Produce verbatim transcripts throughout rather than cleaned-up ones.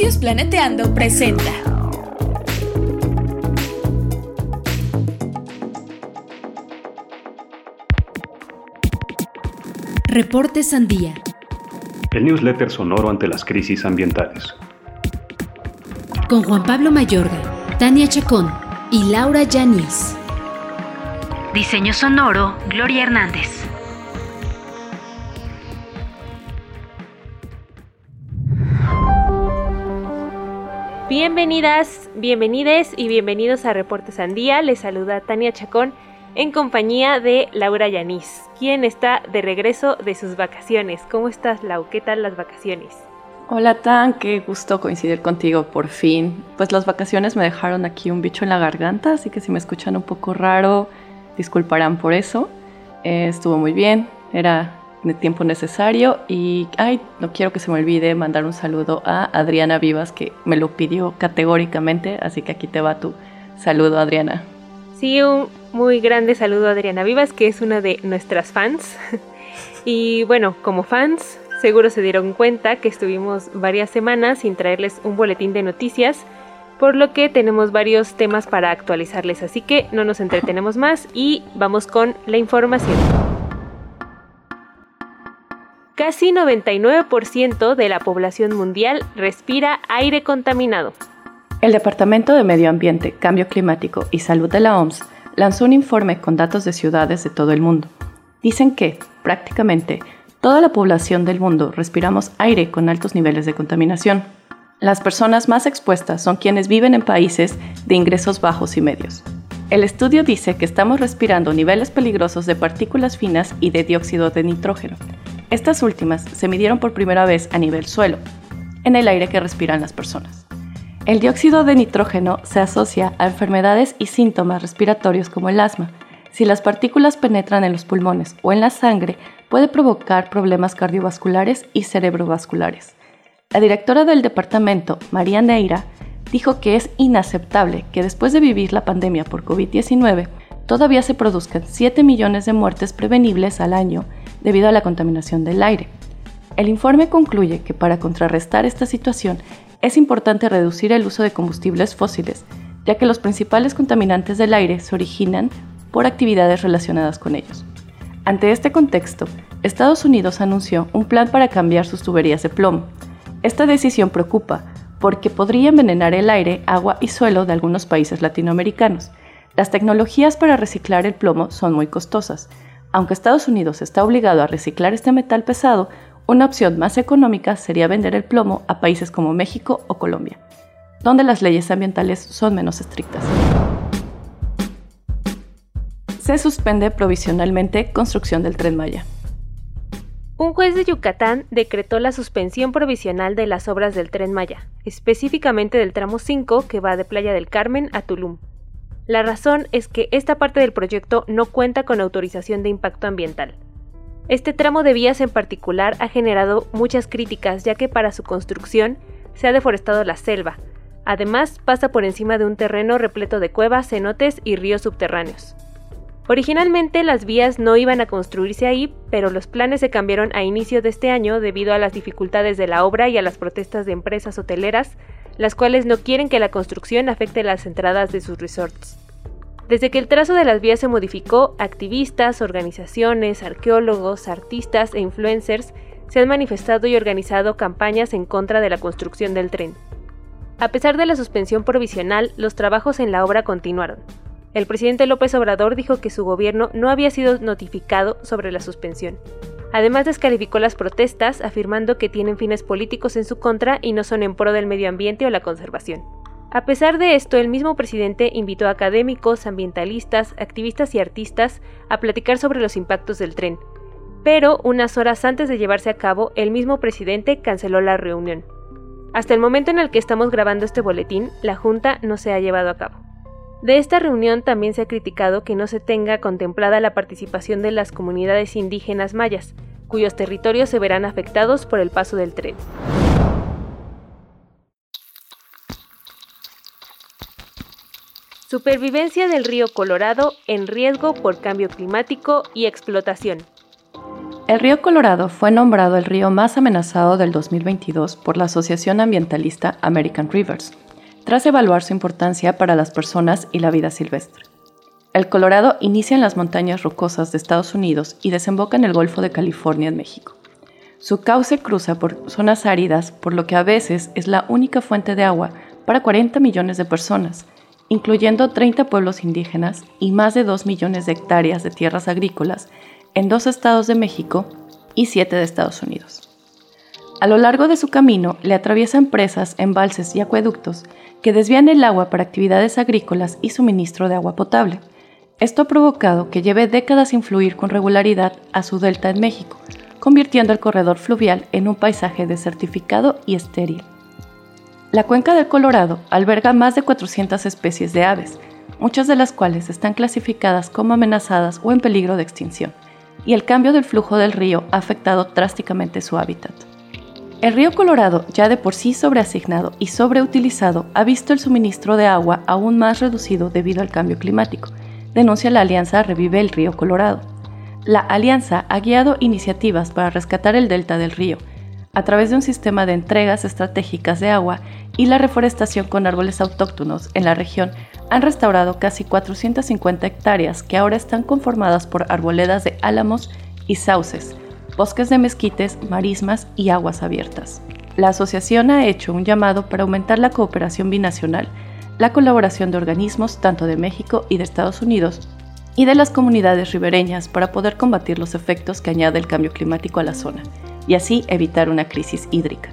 Estudios Planeteando presenta Reporte Sandía, el newsletter sonoro ante las crisis ambientales. Con Juan Pablo Mayorga, Tania Chacón y Laura Yanis. Diseño sonoro, Gloria Hernández. Bienvenidas, bienvenides y bienvenidos a Reporte Sandía. Les saluda Tania Chacón en compañía de Laura Yanis, quien está de regreso de sus vacaciones. ¿Cómo estás, Lau? ¿Qué tal las vacaciones? Hola, Tan, qué gusto coincidir contigo por fin. Pues las vacaciones me dejaron aquí un bicho en la garganta, así que si me escuchan un poco raro, disculparán por eso. Eh, estuvo muy bien, era de tiempo necesario y ay, no quiero que se me olvide mandar un saludo a Adriana Vivas, que me lo pidió categóricamente, así que aquí te va tu saludo, Adriana. Sí, un muy grande saludo a Adriana Vivas, que es una de nuestras fans. Y bueno, como fans, seguro se dieron cuenta que estuvimos varias semanas sin traerles un boletín de noticias, por lo que tenemos varios temas para actualizarles, así que no nos entretenemos más y vamos con la información. Casi noventa y nueve por ciento de la población mundial respira aire contaminado. El Departamento de Medio Ambiente, Cambio Climático y Salud de la O M S lanzó un informe con datos de ciudades de todo el mundo. Dicen que, prácticamente, toda la población del mundo respiramos aire con altos niveles de contaminación. Las personas más expuestas son quienes viven en países de ingresos bajos y medios. El estudio dice que estamos respirando niveles peligrosos de partículas finas y de dióxido de nitrógeno. Estas últimas se midieron por primera vez a nivel suelo, en el aire que respiran las personas. El dióxido de nitrógeno se asocia a enfermedades y síntomas respiratorios como el asma. Si las partículas penetran en los pulmones o en la sangre, puede provocar problemas cardiovasculares y cerebrovasculares. La directora del departamento, María Neira, dijo que es inaceptable que después de vivir la pandemia por covid diecinueve, todavía se produzcan siete millones de muertes prevenibles al año debido a la contaminación del aire. El informe concluye que para contrarrestar esta situación es importante reducir el uso de combustibles fósiles, ya que los principales contaminantes del aire se originan por actividades relacionadas con ellos. Ante este contexto, Estados Unidos anunció un plan para cambiar sus tuberías de plomo. Esta decisión preocupa porque podría envenenar el aire, agua y suelo de algunos países latinoamericanos. Las tecnologías para reciclar el plomo son muy costosas. Aunque Estados Unidos está obligado a reciclar este metal pesado, una opción más económica sería vender el plomo a países como México o Colombia, donde las leyes ambientales son menos estrictas. Se suspende provisionalmente construcción del Tren Maya. Un juez de Yucatán decretó la suspensión provisional de las obras del Tren Maya, específicamente del tramo cinco que va de Playa del Carmen a Tulum. La razón es que esta parte del proyecto no cuenta con autorización de impacto ambiental. Este tramo de vías en particular ha generado muchas críticas, ya que para su construcción se ha deforestado la selva. Además, pasa por encima de un terreno repleto de cuevas, cenotes y ríos subterráneos. Originalmente las vías no iban a construirse ahí, pero los planes se cambiaron a inicio de este año debido a las dificultades de la obra y a las protestas de empresas hoteleras, las cuales no quieren que la construcción afecte las entradas de sus resorts. Desde que el trazo de las vías se modificó, activistas, organizaciones, arqueólogos, artistas e influencers se han manifestado y organizado campañas en contra de la construcción del tren. A pesar de la suspensión provisional, los trabajos en la obra continuaron. El presidente López Obrador dijo que su gobierno no había sido notificado sobre la suspensión. Además, descalificó las protestas, afirmando que tienen fines políticos en su contra y no son en pro del medio ambiente o la conservación. A pesar de esto, el mismo presidente invitó a académicos, ambientalistas, activistas y artistas a platicar sobre los impactos del tren. Pero, unas horas antes de llevarse a cabo, el mismo presidente canceló la reunión. Hasta el momento en el que estamos grabando este boletín, la Junta no se ha llevado a cabo. De esta reunión también se ha criticado que no se tenga contemplada la participación de las comunidades indígenas mayas, cuyos territorios se verán afectados por el paso del tren. Supervivencia del río Colorado en riesgo por cambio climático y explotación. El río Colorado fue nombrado el río más amenazado del dos mil veintidós por la asociación ambientalista American Rivers, tras evaluar su importancia para las personas y la vida silvestre. El Colorado inicia en las montañas rocosas de Estados Unidos y desemboca en el Golfo de California en México. Su cauce cruza por zonas áridas, por lo que a veces es la única fuente de agua para cuarenta millones de personas, incluyendo treinta pueblos indígenas y más de dos millones de hectáreas de tierras agrícolas en dos estados de México y siete de Estados Unidos. A lo largo de su camino le atraviesan presas, embalses y acueductos que desvían el agua para actividades agrícolas y suministro de agua potable. Esto ha provocado que lleve décadas sin fluir con regularidad a su delta en México, convirtiendo el corredor fluvial en un paisaje desertificado y estéril. La cuenca del Colorado alberga más de cuatrocientas especies de aves, muchas de las cuales están clasificadas como amenazadas o en peligro de extinción, y el cambio del flujo del río ha afectado drásticamente su hábitat. El río Colorado, ya de por sí sobreasignado y sobreutilizado, ha visto el suministro de agua aún más reducido debido al cambio climático, denuncia la Alianza Revive el Río Colorado. La Alianza ha guiado iniciativas para rescatar el delta del río, a través de un sistema de entregas estratégicas de agua y la reforestación con árboles autóctonos en la región. Han restaurado casi cuatrocientas cincuenta hectáreas que ahora están conformadas por arboledas de álamos y sauces, bosques de mezquites, marismas y aguas abiertas. La asociación ha hecho un llamado para aumentar la cooperación binacional, la colaboración de organismos tanto de México y de Estados Unidos y de las comunidades ribereñas para poder combatir los efectos que añade el cambio climático a la zona y así evitar una crisis hídrica.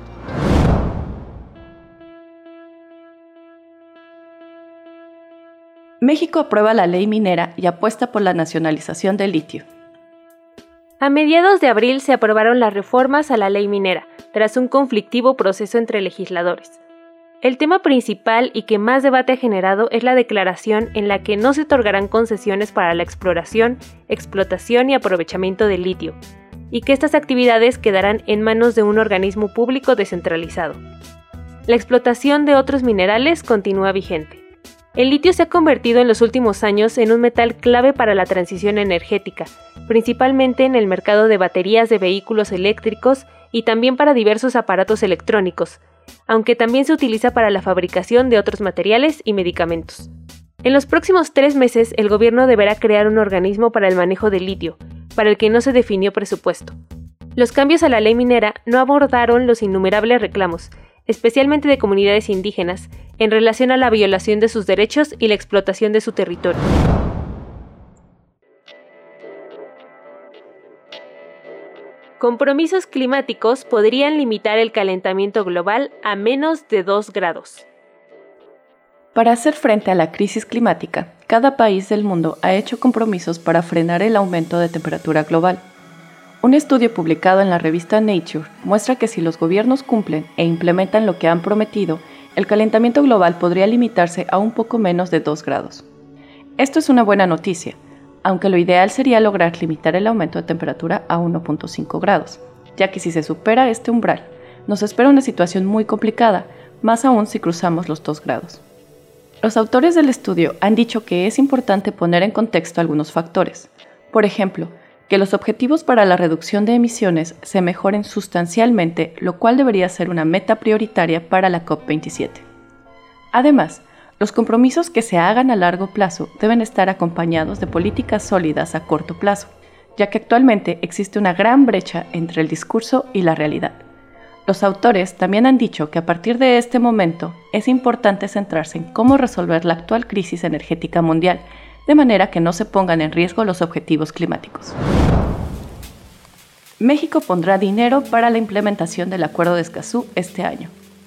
México aprueba la ley minera y apuesta por la nacionalización del litio. A mediados de abril se aprobaron las reformas a la ley minera, tras un conflictivo proceso entre legisladores. El tema principal y que más debate ha generado es la declaración en la que no se otorgarán concesiones para la exploración, explotación y aprovechamiento del litio, y que estas actividades quedarán en manos de un organismo público descentralizado. La explotación de otros minerales continúa vigente. El litio se ha convertido en los últimos años en un metal clave para la transición energética, principalmente en el mercado de baterías de vehículos eléctricos y también para diversos aparatos electrónicos, aunque también se utiliza para la fabricación de otros materiales y medicamentos. En los próximos tres meses, el gobierno deberá crear un organismo para el manejo del litio, para el que no se definió presupuesto. Los cambios a la ley minera no abordaron los innumerables reclamos, especialmente de comunidades indígenas, en relación a la violación de sus derechos y la explotación de su territorio. Compromisos climáticos podrían limitar el calentamiento global a menos de dos grados. Para hacer frente a la crisis climática, cada país del mundo ha hecho compromisos para frenar el aumento de temperatura global. Un estudio publicado en la revista Nature muestra que si los gobiernos cumplen e implementan lo que han prometido, el calentamiento global podría limitarse a un poco menos de dos grados. Esto es una buena noticia, aunque lo ideal sería lograr limitar el aumento de temperatura a uno punto cinco grados, ya que si se supera este umbral, nos espera una situación muy complicada, más aún si cruzamos los dos grados. Los autores del estudio han dicho que es importante poner en contexto algunos factores. Por ejemplo, que los objetivos para la reducción de emisiones se mejoren sustancialmente, lo cual debería ser una meta prioritaria para la COP veintisiete. Además, los compromisos que se hagan a largo plazo deben estar acompañados de políticas sólidas a corto plazo, ya que actualmente existe una gran brecha entre el discurso y la realidad. Los autores también han dicho que a partir de este momento es importante centrarse en cómo resolver la actual crisis energética mundial, de manera que no se pongan en riesgo los objetivos climáticos. México pondrá dinero para la implementación del Acuerdo de Escazú este año.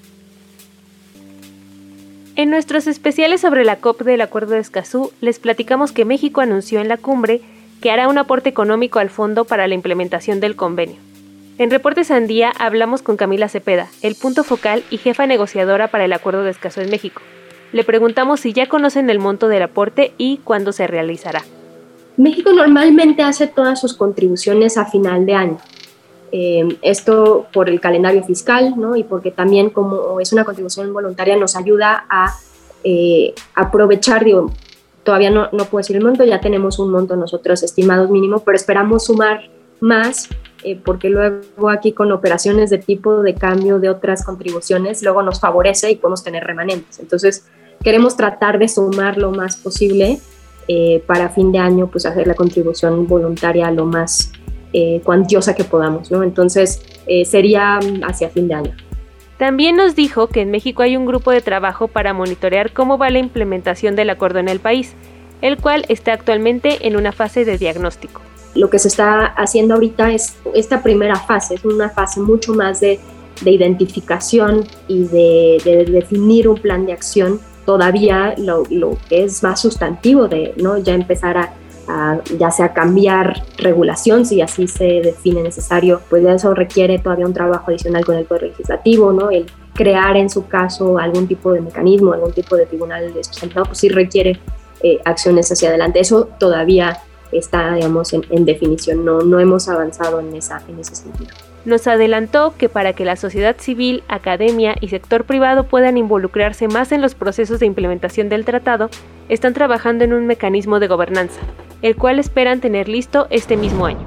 En nuestros especiales sobre la COP del Acuerdo de Escazú, les platicamos que México anunció en la cumbre que hará un aporte económico al fondo para la implementación del convenio. En Reporte Sandía hablamos con Camila Cepeda, el punto focal y jefa negociadora para el Acuerdo de Escazú en México. Le preguntamos si ya conocen el monto del aporte y cuándo se realizará. México normalmente hace todas sus contribuciones a final de año. Eh, esto por el calendario fiscal, ¿no? Y porque también como es una contribución voluntaria nos ayuda a eh, aprovechar, digo, todavía no, no puedo decir el monto, ya tenemos un monto nosotros estimados mínimo, pero esperamos sumar más eh, porque luego aquí con operaciones de tipo de cambio de otras contribuciones, luego nos favorece y podemos tener remanentes. Entonces, queremos tratar de sumar lo más posible eh, para fin de año, pues hacer la contribución voluntaria lo más eh, cuantiosa que podamos, ¿no? Entonces, eh, sería hacia fin de año. También nos dijo que en México hay un grupo de trabajo para monitorear cómo va la implementación del acuerdo en el país, el cual está actualmente en una fase de diagnóstico. Lo que se está haciendo ahorita es esta primera fase, es una fase mucho más de, de identificación y de, de definir un plan de acción. Todavía lo, lo que es más sustantivo de, ¿no?, ya empezar a, a ya sea cambiar regulación, si así se define necesario, pues eso requiere todavía un trabajo adicional con el Poder Legislativo, ¿no? El crear en su caso algún tipo de mecanismo, algún tipo de tribunal especializado, pues sí requiere eh, acciones hacia adelante. Eso todavía está, digamos, en, en definición, no, no hemos avanzado en, esa, en ese sentido. Nos adelantó que para que la sociedad civil, academia y sector privado puedan involucrarse más en los procesos de implementación del tratado, están trabajando en un mecanismo de gobernanza, el cual esperan tener listo este mismo año.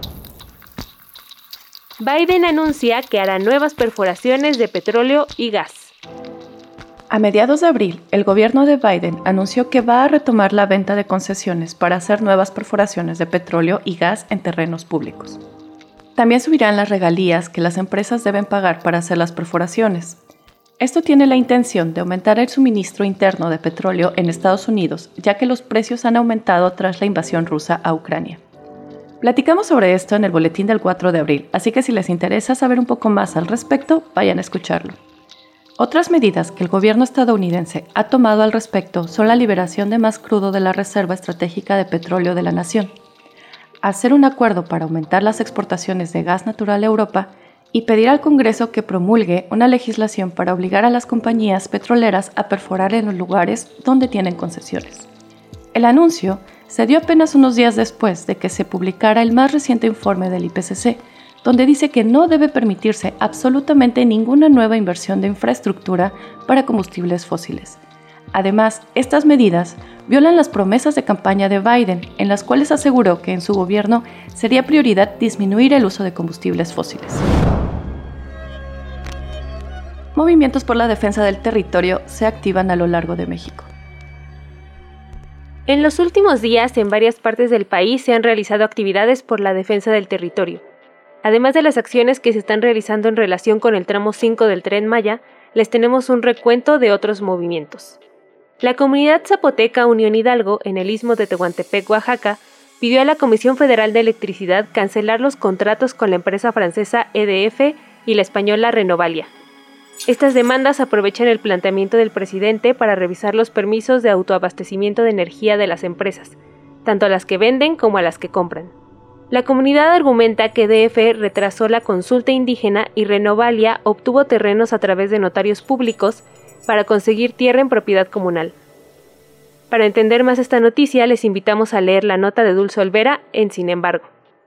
Biden anuncia que hará nuevas perforaciones de petróleo y gas. A mediados de abril, el gobierno de Biden anunció que va a retomar la venta de concesiones para hacer nuevas perforaciones de petróleo y gas en terrenos públicos. También subirán las regalías que las empresas deben pagar para hacer las perforaciones. Esto tiene la intención de aumentar el suministro interno de petróleo en Estados Unidos, ya que los precios han aumentado tras la invasión rusa a Ucrania. Platicamos sobre esto en el boletín del cuatro de abril, así que si les interesa saber un poco más al respecto, vayan a escucharlo. Otras medidas que el gobierno estadounidense ha tomado al respecto son la liberación de más crudo de la Reserva Estratégica de Petróleo de la nación, hacer un acuerdo para aumentar las exportaciones de gas natural a Europa y pedir al Congreso que promulgue una legislación para obligar a las compañías petroleras a perforar en los lugares donde tienen concesiones. El anuncio se dio apenas unos días después de que se publicara el más reciente informe del I P C C, donde dice que no debe permitirse absolutamente ninguna nueva inversión de infraestructura para combustibles fósiles. Además, estas medidas violan las promesas de campaña de Biden, en las cuales aseguró que en su gobierno sería prioridad disminuir el uso de combustibles fósiles. Movimientos por la defensa del territorio se activan a lo largo de México. En los últimos días, en varias partes del país se han realizado actividades por la defensa del territorio. Además de las acciones que se están realizando en relación con el tramo cinco del Tren Maya, les tenemos un recuento de otros movimientos. La comunidad zapoteca Unión Hidalgo, en el istmo de Tehuantepec, Oaxaca, pidió a la Comisión Federal de Electricidad cancelar los contratos con la empresa francesa E D F y la española Renovalia. Estas demandas aprovechan el planteamiento del presidente para revisar los permisos de autoabastecimiento de energía de las empresas, tanto a las que venden como a las que compran. La comunidad argumenta que E D F retrasó la consulta indígena y Renovalia obtuvo terrenos a través de notarios públicos para conseguir tierra en propiedad comunal. Para entender más esta noticia, les invitamos a leer la nota de Dulce Olvera en Sin embargo.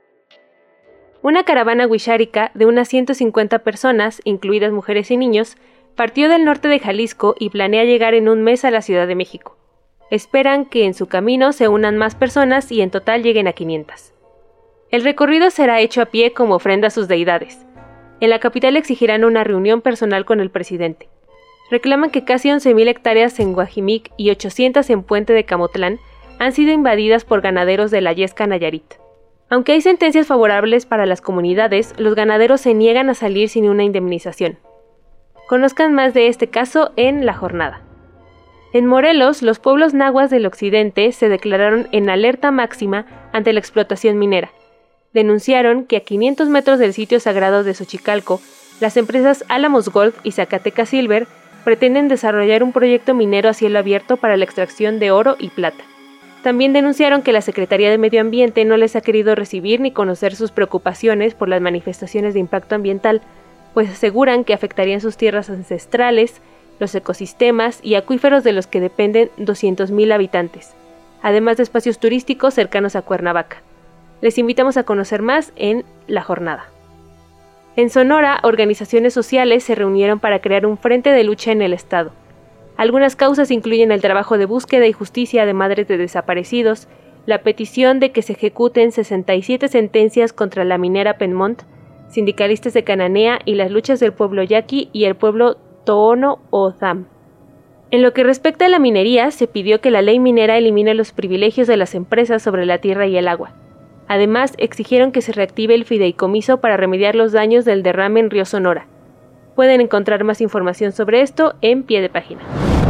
Una caravana wixárika de unas ciento cincuenta personas, incluidas mujeres y niños, partió del norte de Jalisco y planea llegar en un mes a la Ciudad de México. Esperan que en su camino se unan más personas y en total lleguen a quinientas. El recorrido será hecho a pie como ofrenda a sus deidades. En la capital exigirán una reunión personal con el presidente. Reclaman que casi once mil hectáreas en Guajimic y ochocientas en Puente de Camotlán han sido invadidas por ganaderos de la Yesca Nayarit. Aunque hay sentencias favorables para las comunidades, los ganaderos se niegan a salir sin una indemnización. Conozcan más de este caso en La Jornada. En Morelos, los pueblos nahuas del occidente se declararon en alerta máxima ante la explotación minera. Denunciaron que a quinientos metros del sitio sagrado de Xochicalco, las empresas Álamos Gold y Zacatecas Silver pretenden desarrollar un proyecto minero a cielo abierto para la extracción de oro y plata. También denunciaron que la Secretaría de Medio Ambiente no les ha querido recibir ni conocer sus preocupaciones por las manifestaciones de impacto ambiental, pues aseguran que afectarían sus tierras ancestrales, los ecosistemas y acuíferos de los que dependen doscientos mil habitantes, además de espacios turísticos cercanos a Cuernavaca. Les invitamos a conocer más en La Jornada. En Sonora, organizaciones sociales se reunieron para crear un frente de lucha en el estado. Algunas causas incluyen el trabajo de búsqueda y justicia de madres de desaparecidos, la petición de que se ejecuten sesenta y siete sentencias contra la minera Penmont, sindicalistas de Cananea y las luchas del pueblo yaqui y el pueblo Tohono O'odham. En lo que respecta a la minería, se pidió que la ley minera elimine los privilegios de las empresas sobre la tierra y el agua. Además, exigieron que se reactive el fideicomiso para remediar los daños del derrame en Río Sonora. Pueden encontrar más información sobre esto en pie de página.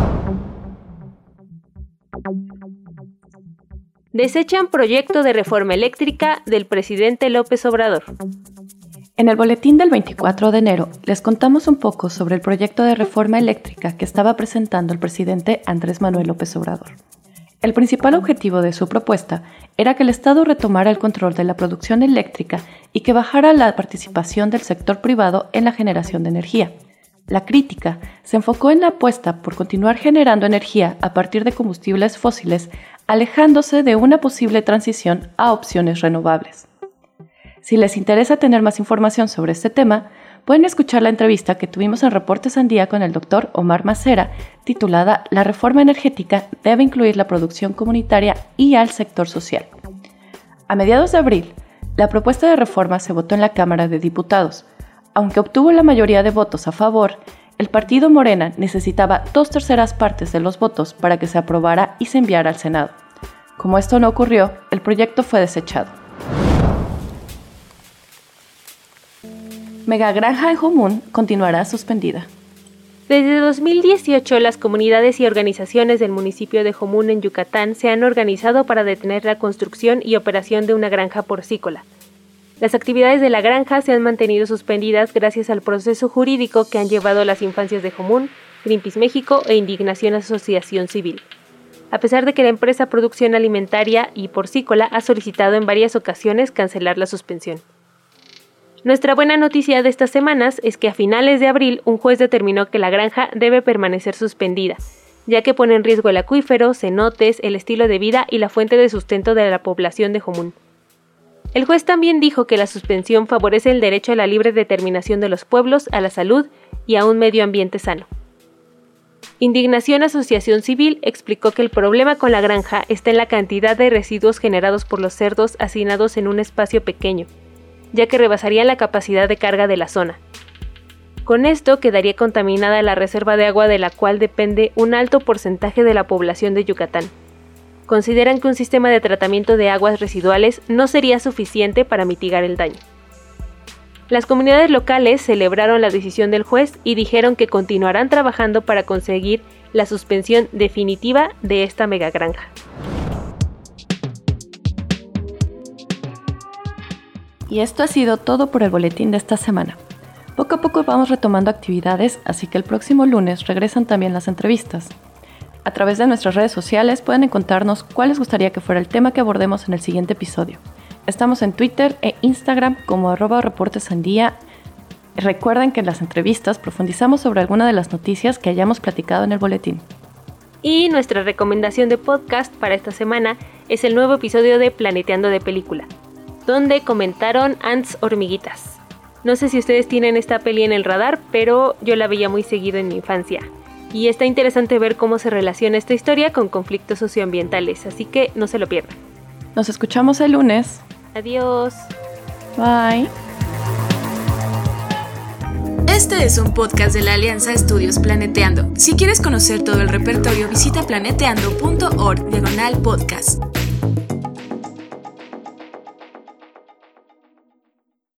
Desechan proyecto de reforma eléctrica del presidente López Obrador. En el boletín del veinticuatro de enero les contamos un poco sobre el proyecto de reforma eléctrica que estaba presentando el presidente Andrés Manuel López Obrador. El principal objetivo de su propuesta era que el Estado retomara el control de la producción eléctrica y que bajara la participación del sector privado en la generación de energía. La crítica se enfocó en la apuesta por continuar generando energía a partir de combustibles fósiles, alejándose de una posible transición a opciones renovables. Si les interesa tener más información sobre este tema, pueden escuchar la entrevista que tuvimos en Reportes Sandía con el doctor Omar Macera, titulada La reforma energética debe incluir la producción comunitaria y al sector social. A mediados de abril, la propuesta de reforma se votó en la Cámara de Diputados. Aunque obtuvo la mayoría de votos a favor, el partido Morena necesitaba dos terceras partes de los votos para que se aprobara y se enviara al Senado. Como esto no ocurrió, el proyecto fue desechado. Megagranja en Jomún continuará suspendida. Desde dos mil dieciocho, las comunidades y organizaciones del municipio de Jomún en Yucatán se han organizado para detener la construcción y operación de una granja porcícola. Las actividades de la granja se han mantenido suspendidas gracias al proceso jurídico que han llevado las infancias de Jomún, Greenpeace México e Indignación Asociación Civil. A pesar de que la empresa Producción Alimentaria y Porcícola ha solicitado en varias ocasiones cancelar la suspensión. Nuestra buena noticia de estas semanas es que a finales de abril un juez determinó que la granja debe permanecer suspendida, ya que pone en riesgo el acuífero, cenotes, el estilo de vida y la fuente de sustento de la población de Jomún. El juez también dijo que la suspensión favorece el derecho a la libre determinación de los pueblos, a la salud y a un medio ambiente sano. Indignación Asociación Civil explicó que el problema con la granja está en la cantidad de residuos generados por los cerdos hacinados en un espacio pequeño, ya que rebasarían la capacidad de carga de la zona. Con esto quedaría contaminada la reserva de agua de la cual depende un alto porcentaje de la población de Yucatán. Consideran que un sistema de tratamiento de aguas residuales no sería suficiente para mitigar el daño. Las comunidades locales celebraron la decisión del juez y dijeron que continuarán trabajando para conseguir la suspensión definitiva de esta megagranja. Y esto ha sido todo por el boletín de esta semana. Poco a poco vamos retomando actividades, así que el próximo lunes regresan también las entrevistas. A través de nuestras redes sociales pueden encontrarnos cuál les gustaría que fuera el tema que abordemos en el siguiente episodio. Estamos en Twitter e Instagram como arroba reportesandía. Recuerden que en las entrevistas profundizamos sobre alguna de las noticias que hayamos platicado en el boletín. Y nuestra recomendación de podcast para esta semana es el nuevo episodio de Planeteando de Película, donde comentaron Ants Hormiguitas. No sé si ustedes tienen esta peli en el radar, pero yo la veía muy seguido en mi infancia. Y está interesante ver cómo se relaciona esta historia con conflictos socioambientales, así que no se lo pierdan. Nos escuchamos el lunes. Adiós. Bye. Este es un podcast de la Alianza Estudios Planeteando. Si quieres conocer todo el repertorio, visita planeteando punto org diagonal podcast.